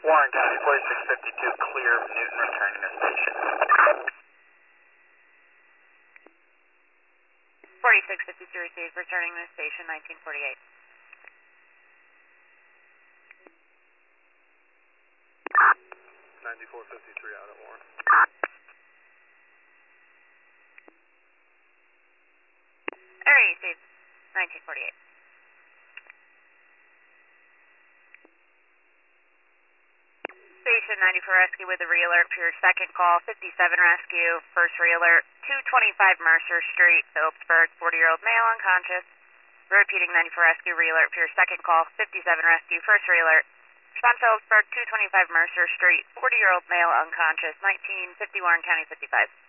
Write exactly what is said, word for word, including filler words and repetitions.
Warren County, forty-six fifty-two, clear, Newton returning to station. forty-six fifty-two received, returning to station, nineteen forty-eight. ninety-four fifty-three out at Warren. Area received, nineteen forty-eight. Station ninety-four Rescue with a re-alert for your second call, fifty-seven Rescue, first re-alert, two twenty-five Mercer Street, Phillipsburg, forty-year-old male unconscious. Repeating ninety-four Rescue, re-alert for your second call, fifty-seven Rescue, first re-alert. Sean Phillipsburg, two twenty-five Mercer Street, forty-year-old male unconscious, nineteen fifty Warren County fifty-five.